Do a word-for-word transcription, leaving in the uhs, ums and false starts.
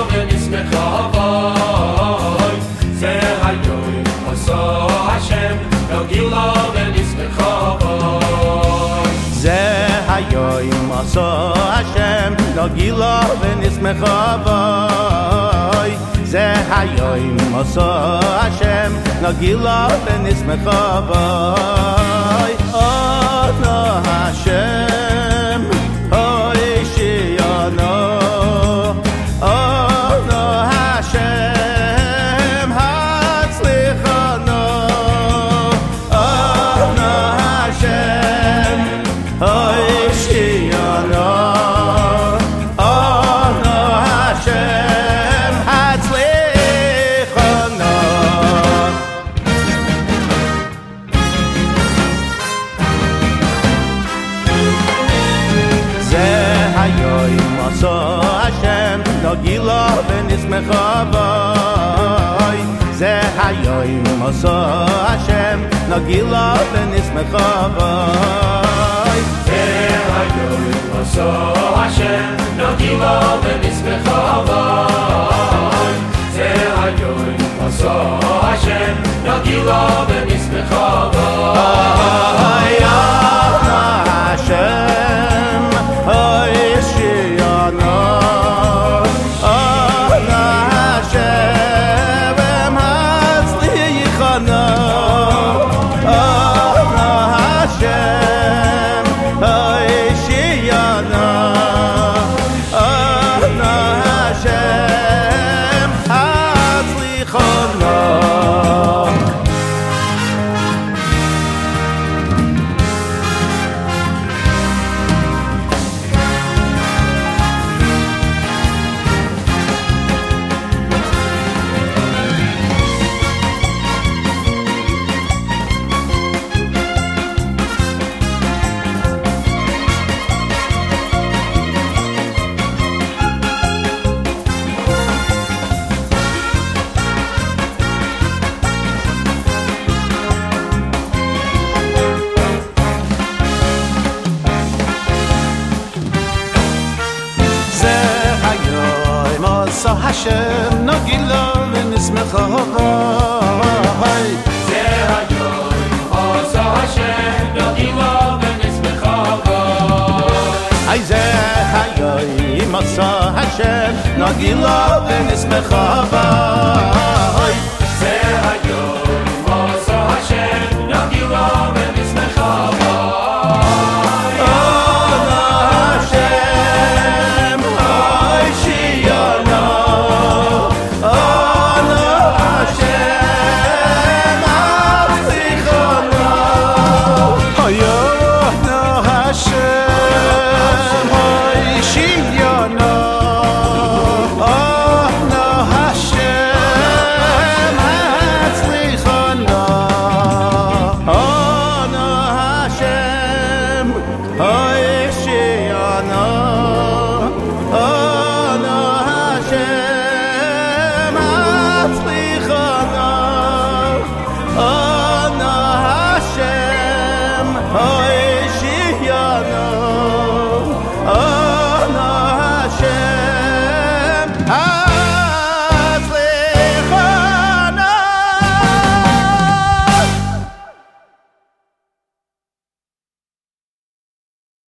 ונשמחה בוי זה היום עשה השם נגילה ונשמחה בוי זה היום עשה השם נגילה ונשמחה בוי זה היום עשה השם נגילה ונשמחה בוי אנו השם הושיענו אנו השם הצליחנו אנו השם הושיענו אנו השם הצליחנו זה היום עשה השם נגילה ונשמחה בוי זה היום עשה השם נגילה ונשמחה בוי זה היום עשה השם נגילה ונשמחה בוי זה היום עשה השם נגילה ונשמחה בוי אנו השם הושיענו אנו השם הצליחנו אנו השם הושיענו אנו השם הצליחנו השם נגילה ונשמחה בוי זה היום עשה השם נגילה ונשמחה בוי זה היום עשה השם נגילה ונשמחה בוי זה היום עשה השם נגילה ונשמחה בוי הושיענו